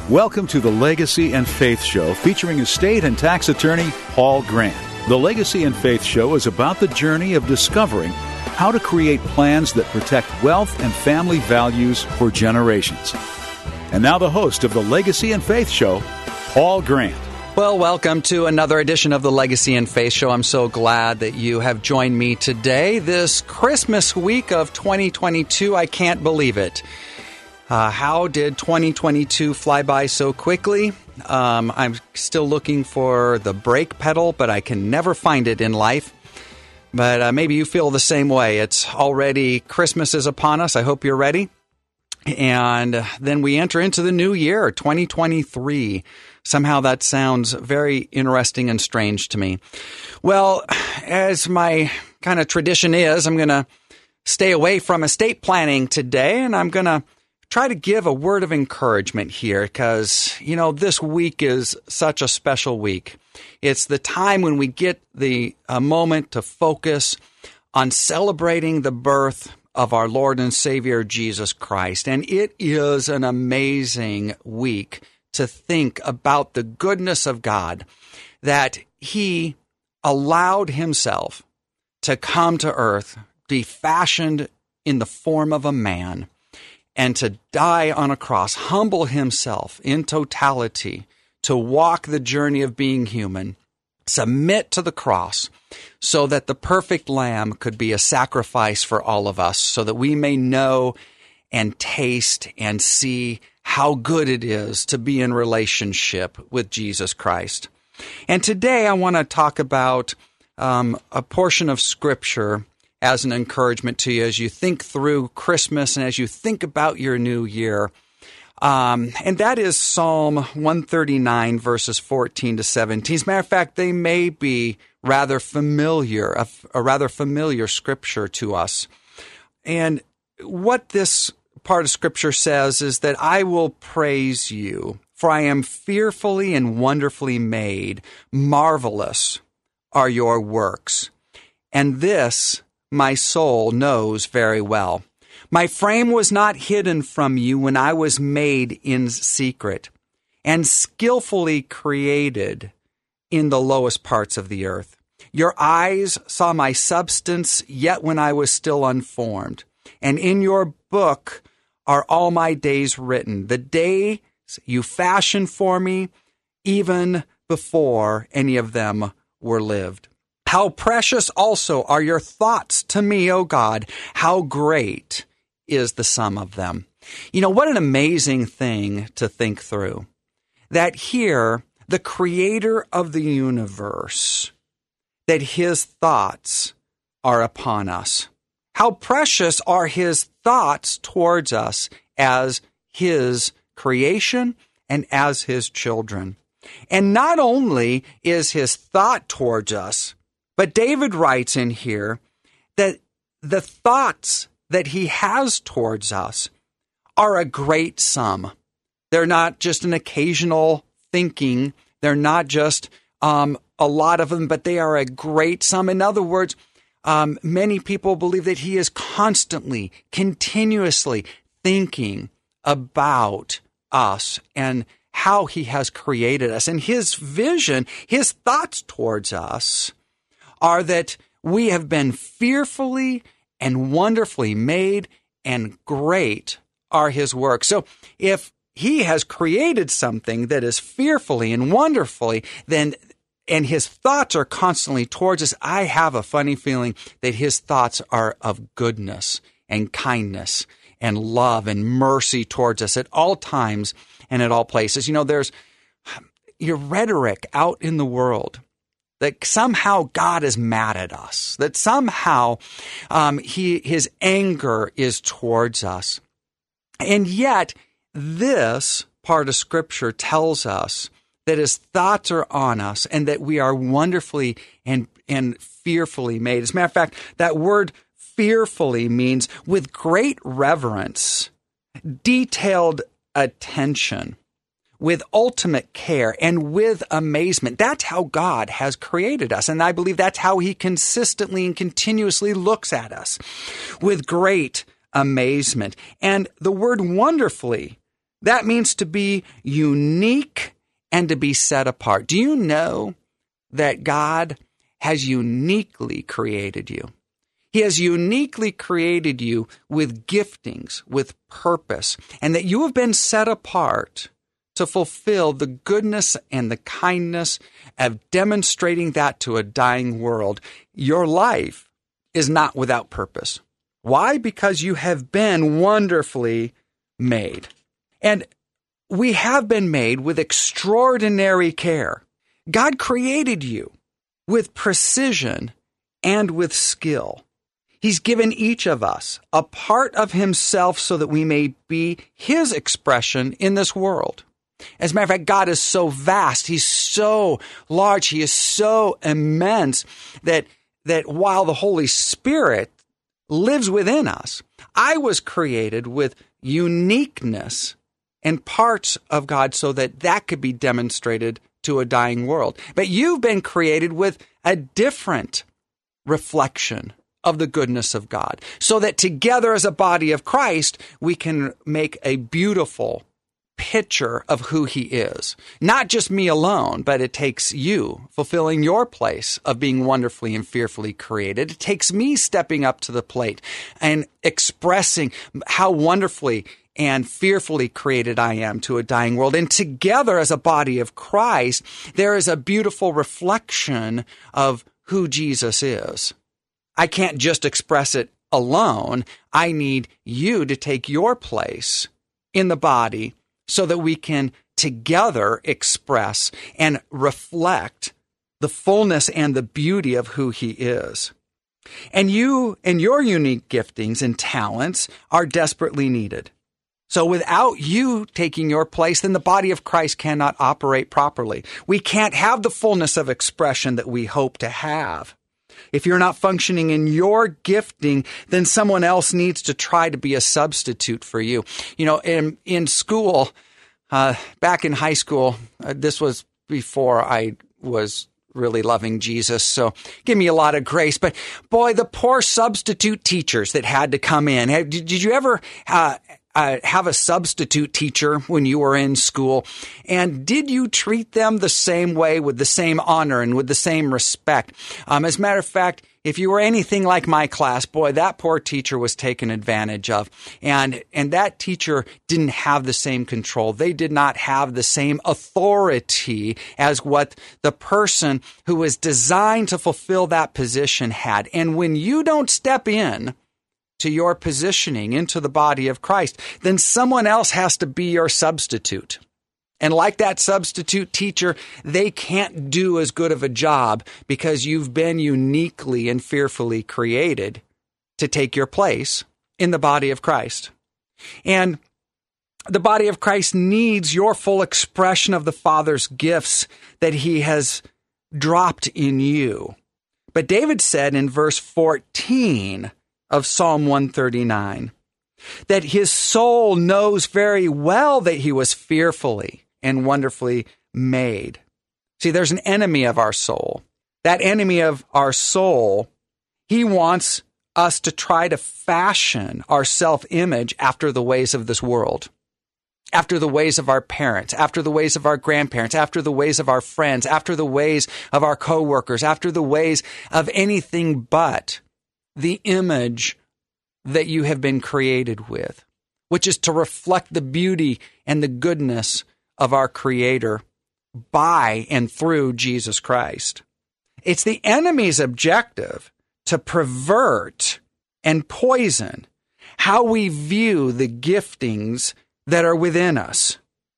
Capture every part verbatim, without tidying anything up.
Welcome to the Legacy and Faith Show, featuring estate and tax attorney Paul Grant. The Legacy and Faith Show is about the journey of discovering how to create plans that protect wealth and family values for generations. And now the host of the Legacy and Faith Show, Paul Grant. Well, welcome to another edition of the Legacy and Faith Show. I'm so glad that you have joined me today, this Christmas week of twenty twenty-two. I can't believe it. Uh, how did twenty twenty-two fly by so quickly? Um, I'm still looking for the brake pedal, but I can never find it in life. But uh, maybe you feel the same way. It's already Christmas is upon us. I hope you're ready. And then we enter into the new year, twenty twenty-three. Somehow that sounds very interesting and strange to me. Well, as my kind of tradition is, I'm going to stay away from estate planning today, and I'm going to try to give a word of encouragement here because, you know, this week is such a special week. It's the time when we get the a moment to focus on celebrating the birth of our Lord and Savior, Jesus Christ. And it is an amazing week to think about the goodness of God, that He allowed Himself to come to earth, be fashioned in the form of a man, and to die on a cross, humble Himself in totality, to walk the journey of being human, submit to the cross, so that the perfect Lamb could be a sacrifice for all of us, so that we may know and taste and see how good it is to be in relationship with Jesus Christ. And today I want to talk about um, a portion of Scripture as an encouragement to you as you think through Christmas and as you think about your new year. Um, and that is Psalm one thirty-nine, verses fourteen to seventeen. As a matter of fact, they may be rather familiar, a, a rather familiar Scripture to us. And what this part of Scripture says is that I will praise you, for I am fearfully and wonderfully made. Marvelous are your works. And this my soul knows very well. My frame was not hidden from you when I was made in secret and skillfully created in the lowest parts of the earth. Your eyes saw my substance, yet when I was still unformed. And in your book are all my days written, the days you fashioned for me, even before any of them were lived. How precious also are your thoughts to me, O God. How great is the sum of them. You know, what an amazing thing to think through. That here, the creator of the universe, that His thoughts are upon us. How precious are His thoughts towards us as His creation and as His children. And not only is His thought towards us, but David writes in here that the thoughts that He has towards us are a great sum. They're not just an occasional thinking. They're not just um, a lot of them, but they are a great sum. In other words, um, many people believe that He is constantly, continuously thinking about us and how He has created us. And His vision, His thoughts towards us are that we have been fearfully and wonderfully made, and great are His works. So if He has created something that is fearfully and wonderfully, then and His thoughts are constantly towards us, I have a funny feeling that His thoughts are of goodness and kindness and love and mercy towards us at all times and at all places. You know, there's your rhetoric out in the world that somehow God is mad at us, that somehow um, he his anger is towards us. And yet, this part of Scripture tells us that His thoughts are on us and that we are wonderfully and, and fearfully made. As a matter of fact, that word fearfully means with great reverence, detailed attention, with ultimate care and with amazement. That's how God has created us. And I believe that's how He consistently and continuously looks at us, with great amazement. And the word wonderfully That means to be unique and to be set apart. Do you know that God has uniquely created you? He has uniquely created you with giftings, with purpose, and that you have been set apart to fulfill the goodness and the kindness of demonstrating that to a dying world. Your life is not without purpose. Why? Because you have been wonderfully made. And we have been made with extraordinary care. God created you with precision and with skill. He's given each of us a part of himself so that we may be his expression in this world. As a matter of fact, God is so vast. He's so large. He is so immense that, that while the Holy Spirit lives within us, I was created with uniqueness and parts of God so that that could be demonstrated to a dying world. But you've been created with a different reflection of the goodness of God, so that together as a body of Christ, we can make a beautiful picture of who he is. Not just me alone, but it takes you fulfilling your place of being wonderfully and fearfully created. It takes me stepping up to the plate and expressing how wonderfully and fearfully created I am to a dying world. And together as a body of Christ, there is a beautiful reflection of who Jesus is. I can't just express it alone. I need you to take your place in the body so that we can together express and reflect the fullness and the beauty of who he is. And you and your unique giftings and talents are desperately needed. So without you taking your place, then the body of Christ cannot operate properly. We can't have the fullness of expression that we hope to have. If you're not functioning in your gifting, then someone else needs to try to be a substitute for you. You know, in, in school, uh, back in high school, uh, this was before I was really loving Jesus, so give me a lot of grace. But boy, the poor substitute teachers that had to come in. Did, did you ever uh, uh, have a substitute teacher when you were in school? And did you treat them the same way, with the same honor and with the same respect? Um, as a matter of fact, if you were anything like my class, boy, that poor teacher was taken advantage of. And, and that teacher didn't have the same control. They did not have the same authority as what the person who was designed to fulfill that position had. And when you don't step in to your positioning into the body of Christ, then someone else has to be your substitute. And like that substitute teacher, they can't do as good of a job because you've been uniquely and fearfully created to take your place in the body of Christ. And the body of Christ needs your full expression of the Father's gifts that he has dropped in you. But David said in verse fourteen of Psalm one thirty-nine that his soul knows very well that he was fearfully and wonderfully made. See, there's an enemy of our soul. That enemy of our soul, he wants us to try to fashion our self-image after the ways of this world, after the ways of our parents, after the ways of our grandparents, after the ways of our friends, after the ways of our coworkers, after the ways of anything but the image that you have been created with, which is to reflect the beauty and the goodness of our Creator by and through Jesus Christ. It's the enemy's objective to pervert and poison how we view the giftings that are within us.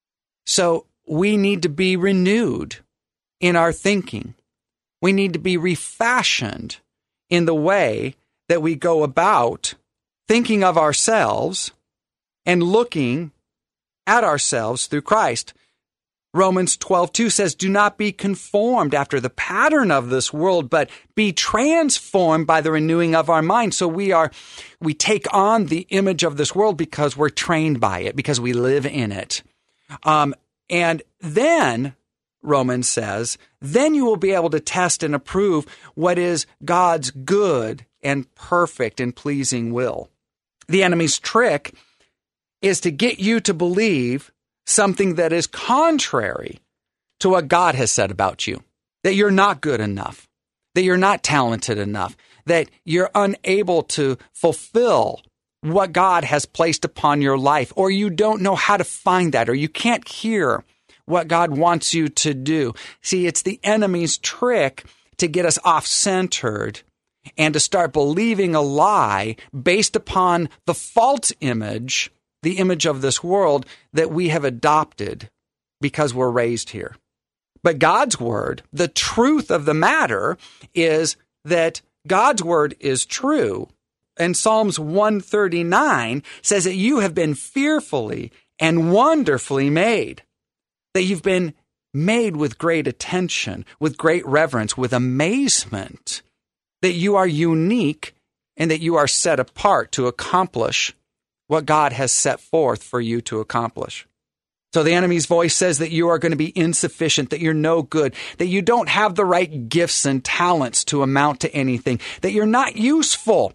So we need to be renewed in our thinking. We need to be refashioned in the way that we go about thinking of ourselves and looking at ourselves through Christ. Romans twelve two says, do not be conformed after the pattern of this world, but be transformed by the renewing of our mind. So we are, we take on the image of this world because we're trained by it, because we live in it. Um, and then, Romans says, then you will be able to test and approve what is God's good and perfect and pleasing will. The enemy's trick is to get you to believe something that is contrary to what God has said about you, that you're not good enough, that you're not talented enough, that you're unable to fulfill what God has placed upon your life, or you don't know how to find that, or you can't hear what God wants you to do. See, it's the enemy's trick to get us off-centered and to start believing a lie based upon the false image, the image of this world that we have adopted because we're raised here. But God's word, the truth of the matter is that God's word is true. And Psalms one thirty-nine says that you have been fearfully and wonderfully made, that you've been made with great attention, with great reverence, with amazement, that you are unique and that you are set apart to accomplish what God has set forth for you to accomplish. So the enemy's voice says that you are going to be insufficient, that you're no good, that you don't have the right gifts and talents to amount to anything, that you're not useful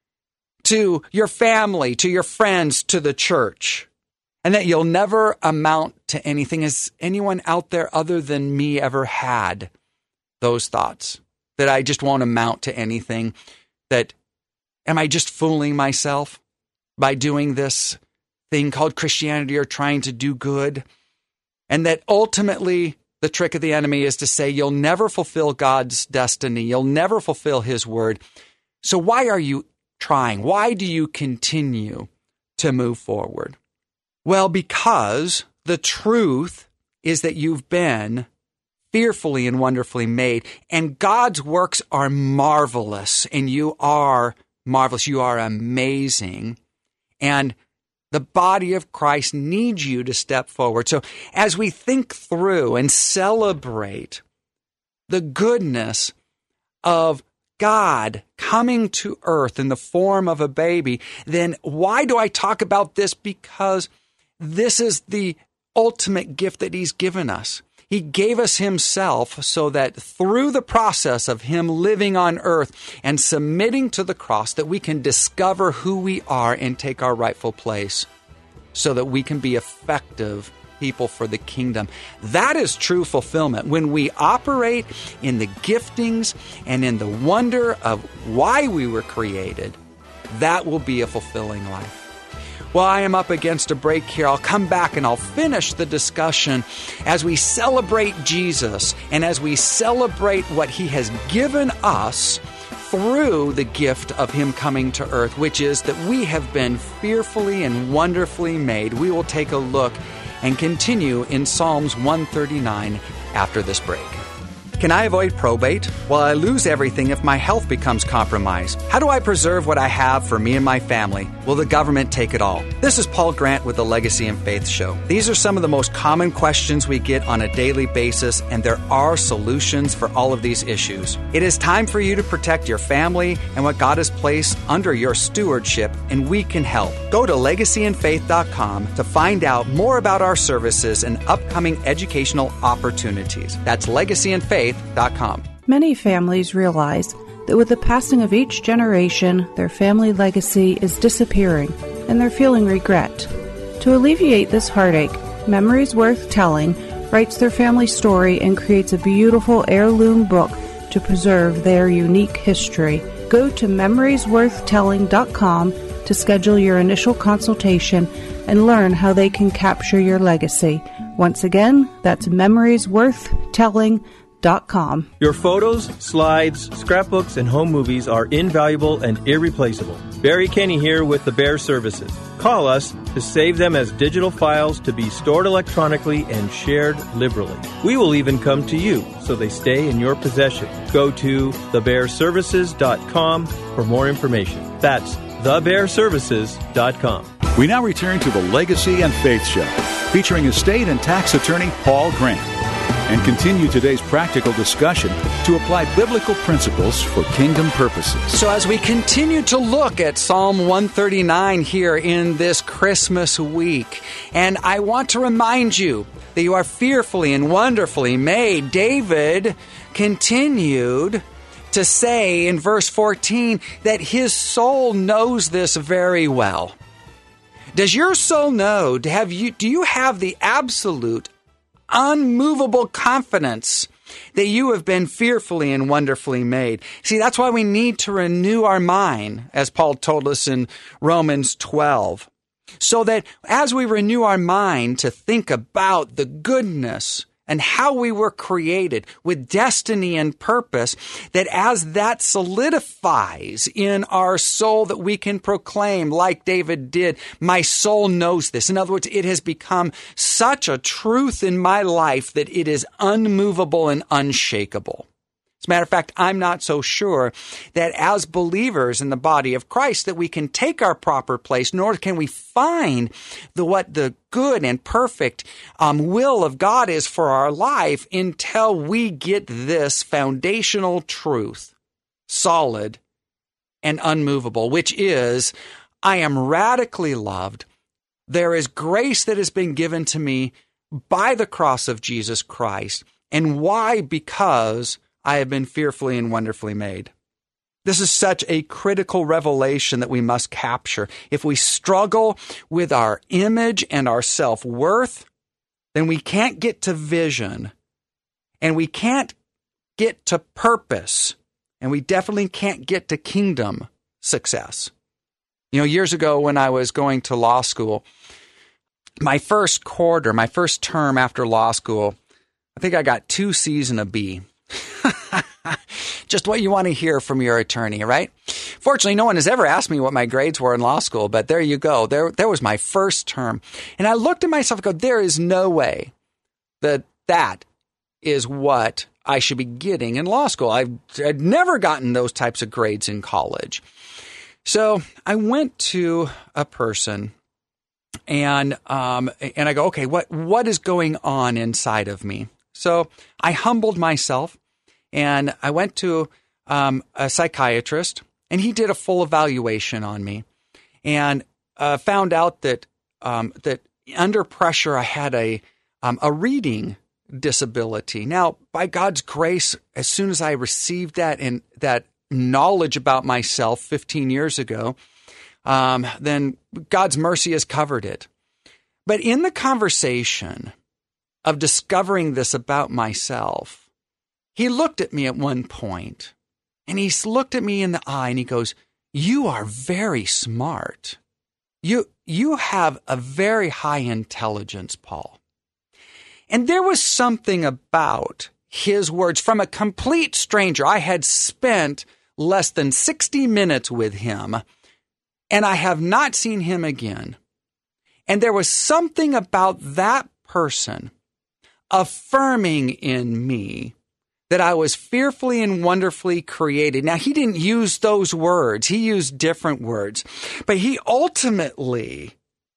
to your family, to your friends, to the church, and that you'll never amount to anything. Has anyone out there other than me ever had those thoughts? That I just won't amount to anything? That am I just fooling myself by doing this thing called Christianity or trying to do good? And that ultimately the trick of the enemy is to say you'll never fulfill God's destiny. You'll never fulfill his word. So why are you trying? Why do you continue to move forward? Well, because the truth is that you've been fearfully and wonderfully made, and God's works are marvelous, and you are marvelous. You are amazing, and the body of Christ needs you to step forward. So as we think through and celebrate the goodness of God coming to earth in the form of a baby, then why do I talk about this? Because this is the ultimate gift that he's given us. He gave us himself so that through the process of him living on earth and submitting to the cross, that we can discover who we are and take our rightful place so that we can be effective people for the kingdom. That is true fulfillment. When we operate in the giftings and in the wonder of why we were created, that will be a fulfilling life. Well, I am up against a break here. I'll come back and I'll finish the discussion as we celebrate Jesus and as we celebrate what he has given us through the gift of him coming to earth, which is that we have been fearfully and wonderfully made. We will take a look and continue in Psalms one thirty-nine after this break. Can I avoid probate? Will I lose everything if my health becomes compromised? How do I preserve what I have for me and my family? Will the government take it all? This is Paul Grant with the Legacy and Faith Show. These are some of the most common questions we get on a daily basis, and there are solutions for all of these issues. It is time for you to protect your family and what God has placed under your stewardship, and we can help. Go to legacy and faith dot com to find out more about our services and upcoming educational opportunities. That's legacy and faith dot com. Many families realize that with the passing of each generation, their family legacy is disappearing, and they're feeling regret. To alleviate this heartache, Memories Worth Telling writes their family story and creates a beautiful heirloom book to preserve their unique history. Go to memories worth telling dot com to schedule your initial consultation and learn how they can capture your legacy. Once again, that's memories worth telling dot com. Your photos, slides, scrapbooks, and home movies are invaluable and irreplaceable. Barry Kenny here with the Bear Services. Call us to save them as digital files to be stored electronically and shared liberally. We will even come to you so they stay in your possession. Go to the bear services dot com for more information. That's the bear services dot com. We now return to the Legacy and Faith Show, featuring estate and tax attorney Paul Grant, and continue today's practical discussion to apply biblical principles for kingdom purposes. So as we continue to look at Psalm one thirty-nine here in this Christmas week, and I want to remind you that you are fearfully and wonderfully made. David continued to say in verse fourteen that his soul knows this very well. Does your soul know? Do, have you, do you have the absolute, unmovable confidence that you have been fearfully and wonderfully made? See, that's why we need to renew our mind, as Paul told us in Romans twelve, so that as we renew our mind to think about the goodness and how we were created with destiny and purpose, that as that solidifies in our soul, that we can proclaim, like David did, my soul knows this. In other words, it has become such a truth in my life that it is unmovable and unshakable. As a matter of fact, I'm not so sure that as believers in the body of Christ that we can take our proper place, nor can we find the what the good and perfect um, will of God is for our life until we get this foundational truth solid and unmovable, which is, I am radically loved. There is grace that has been given to me by the cross of Jesus Christ. And why? Because I have been fearfully and wonderfully made. This is such a critical revelation that we must capture. If we struggle with our image and our self-worth, then we can't get to vision, and we can't get to purpose, and we definitely can't get to kingdom success. You know, years ago when I was going to law school, my first quarter, my first term after law school, I think I got two C's and a B. Just what you want to hear from your attorney, right? Fortunately, no one has ever asked me what my grades were in law school, but there you go. There, there was my first term. And I looked at myself and go, there is no way that that is what I should be getting in law school. I've, I'd never gotten those types of grades in college. So I went to a person and um, and I go, okay, what what is going on inside of me? So I humbled myself. And I went to um, a psychiatrist, and he did a full evaluation on me, and uh, found out that um, that under pressure I had a um, a reading disability. Now, by God's grace, as soon as I received that and that knowledge about myself fifteen years ago, um, then God's mercy has covered it. But in the conversation of discovering this about myself, he looked at me at one point, and he looked at me in the eye, and he goes, you are very smart. You, you have a very high intelligence, Paul. And there was something about his words from a complete stranger. I had spent less than sixty minutes with him, and I have not seen him again. And there was something about that person affirming in me that I was fearfully and wonderfully created. Now, he didn't use those words. He used different words. But he ultimately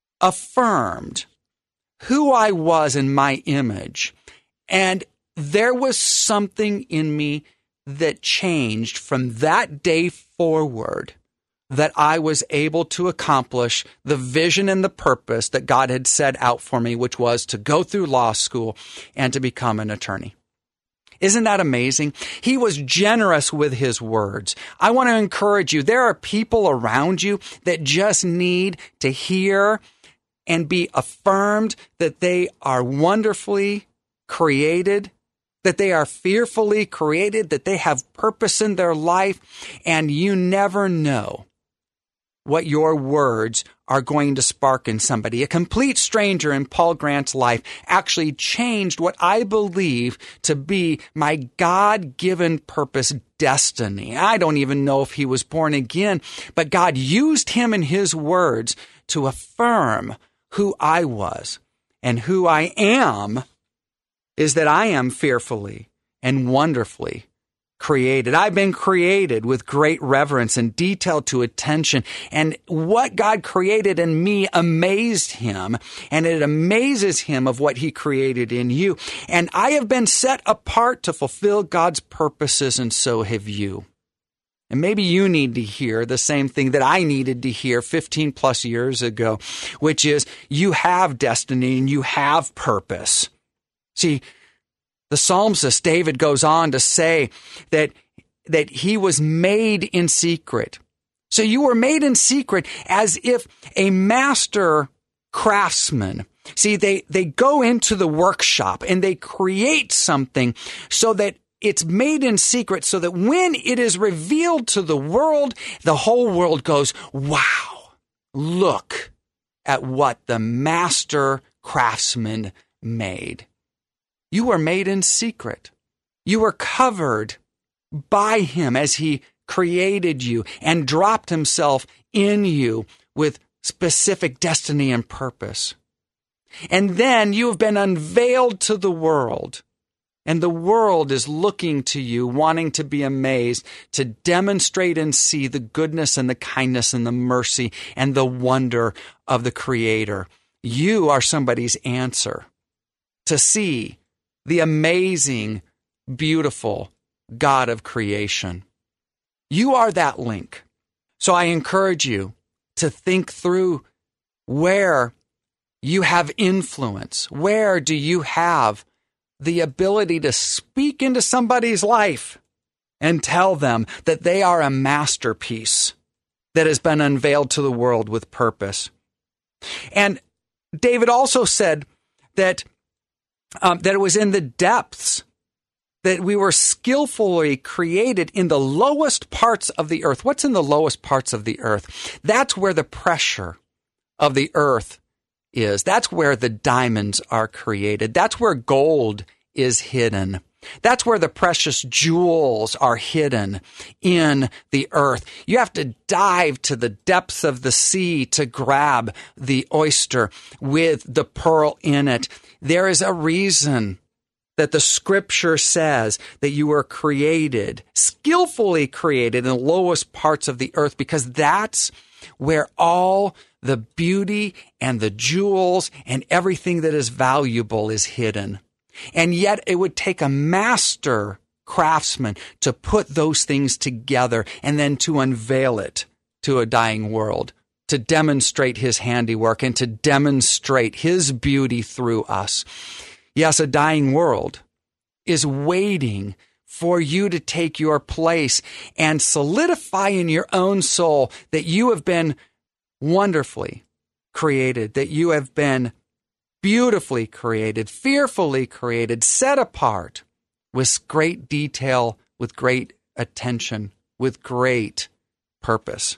affirmed who I was in my image. And there was something in me that changed from that day forward, that I was able to accomplish the vision and the purpose that God had set out for me, which was to go through law school and to become an attorney. Isn't that amazing? He was generous with his words. I want to encourage you. There are people around you that just need to hear and be affirmed that they are wonderfully created, that they are fearfully created, that they have purpose in their life, and you never know what your words are going to spark in somebody. A complete stranger in Paul Grant's life actually changed what I believe to be my God-given purpose, destiny. I don't even know if he was born again, but God used him in his words to affirm who I was. And who I am is that I am fearfully and wonderfully created. I've been created with great reverence and detail to attention. And what God created in me amazed him. And it amazes him of what he created in you. And I have been set apart to fulfill God's purposes, and so have you. And maybe you need to hear the same thing that I needed to hear fifteen plus years ago, which is you have destiny and you have purpose. See, the psalmist David goes on to say that, that he was made in secret. So you were made in secret as if a master craftsman. See, they, they go into the workshop and they create something so that it's made in secret, so that when it is revealed to the world, the whole world goes, wow, look at what the master craftsman made. You were made in secret. You were covered by him as he created you and dropped himself in you with specific destiny and purpose. And then you have been unveiled to the world, and the world is looking to you, wanting to be amazed, to demonstrate and see the goodness and the kindness and the mercy and the wonder of the Creator. You are somebody's answer to see the amazing, beautiful God of creation. You are that link. So I encourage you to think through where you have influence. Where do you have the ability to speak into somebody's life and tell them that they are a masterpiece that has been unveiled to the world with purpose? And David also said that, um, that it was in the depths that we were skillfully created in the lowest parts of the earth. What's in the lowest parts of the earth? That's where the pressure of the earth is. That's where the diamonds are created. That's where gold is hidden. That's where the precious jewels are hidden in the earth. You have to dive to the depths of the sea to grab the oyster with the pearl in it. There is a reason that the scripture says that you were created, skillfully created in the lowest parts of the earth, because that's where all the beauty and the jewels and everything that is valuable is hidden. And yet it would take a master craftsman to put those things together and then to unveil it to a dying world, to demonstrate his handiwork and to demonstrate his beauty through us. Yes, a dying world is waiting for you to take your place and solidify in your own soul that you have been wonderfully created, that you have been beautifully created, fearfully created, set apart with great detail, with great attention, with great purpose.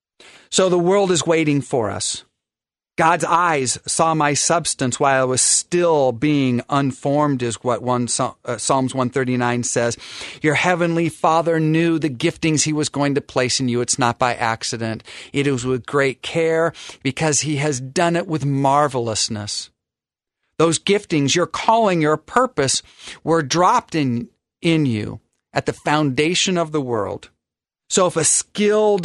So the world is waiting for us. God's eyes saw my substance while I was still being unformed, is what one, uh, Psalms one thirty-nine says. Your heavenly Father knew the giftings he was going to place in you. It's not by accident. It was with great care because he has done it with marvelousness. Those giftings, your calling, your purpose were dropped in, in you at the foundation of the world. So if a skilled,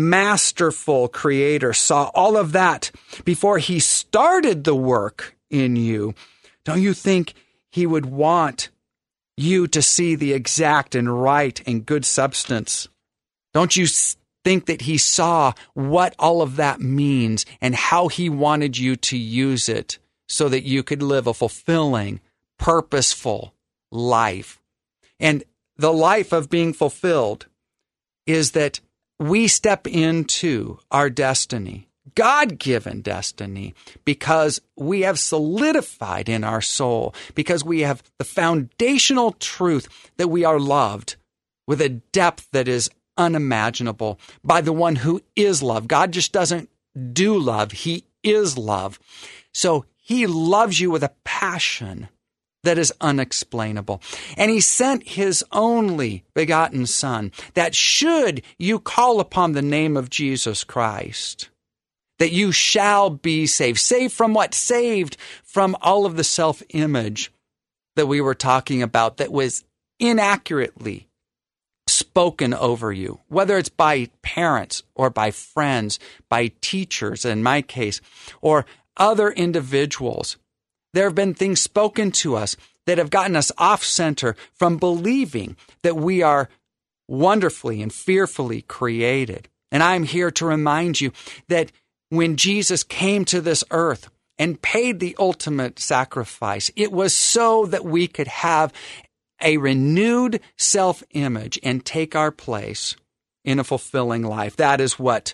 masterful creator saw all of that before he started the work in you, don't you think he would want you to see the exact and right and good substance? Don't you think that he saw what all of that means and how he wanted you to use it so that you could live a fulfilling, purposeful life? And the life of being fulfilled is that we step into our destiny, God-given destiny, because we have solidified in our soul, because we have the foundational truth that we are loved with a depth that is unimaginable by the one who is love. God just doesn't do love. He is love. So he loves you with a passion that is unexplainable. And he sent his only begotten Son, that should you call upon the name of Jesus Christ, that you shall be saved. Saved from what? Saved from all of the self-image that we were talking about that was inaccurately spoken over you, whether it's by parents or by friends, by teachers, in my case, or other individuals. There have been things spoken to us that have gotten us off center from believing that we are wonderfully and fearfully created. And I'm here to remind you that when Jesus came to this earth and paid the ultimate sacrifice, it was so that we could have a renewed self-image and take our place in a fulfilling life. That is what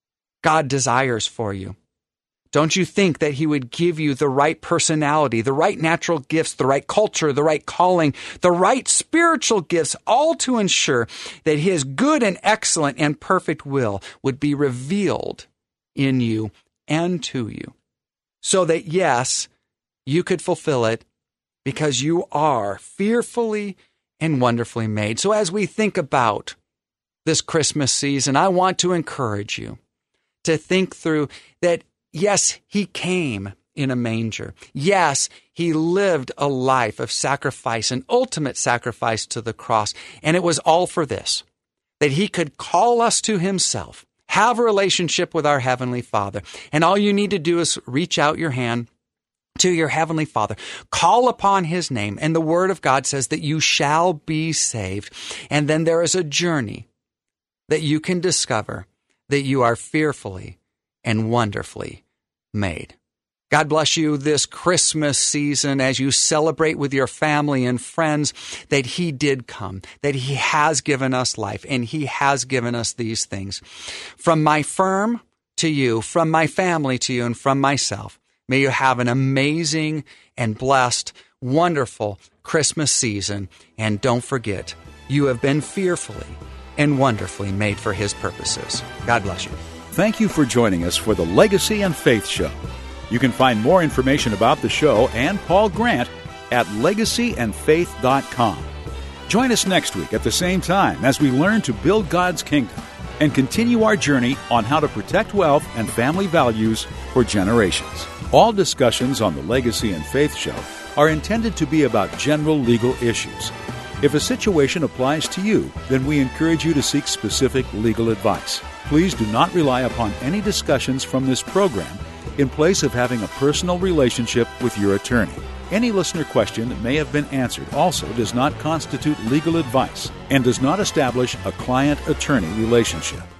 God desires for you. Don't you think that he would give you the right personality, the right natural gifts, the right culture, the right calling, the right spiritual gifts, all to ensure that his good and excellent and perfect will would be revealed in you and to you, so that, yes, you could fulfill it because you are fearfully and wonderfully made. So as we think about this Christmas season, I want to encourage you to think through that. Yes, he came in a manger. Yes, he lived a life of sacrifice, an ultimate sacrifice to the cross. And it was all for this, that he could call us to himself, have a relationship with our Heavenly Father. And all you need to do is reach out your hand to your Heavenly Father, call upon his name. And the Word of God says that you shall be saved. And then there is a journey that you can discover that you are fearfully and wonderfully made. God bless you this Christmas season as you celebrate with your family and friends that he did come, that he has given us life, and he has given us these things. From my firm to you, from my family to you, and from myself, may you have an amazing and blessed, wonderful Christmas season. And don't forget, you have been fearfully and wonderfully made for his purposes. God bless you. Thank you for joining us for the Legacy and Faith Show. You can find more information about the show and Paul Grant at legacy and faith dot com. Join us next week at the same time as we learn to build God's kingdom and continue our journey on how to protect wealth and family values for generations. All discussions on the Legacy and Faith Show are intended to be about general legal issues. If a situation applies to you, then we encourage you to seek specific legal advice. Please do not rely upon any discussions from this program in place of having a personal relationship with your attorney. Any listener question that may have been answered also does not constitute legal advice and does not establish a client-attorney relationship.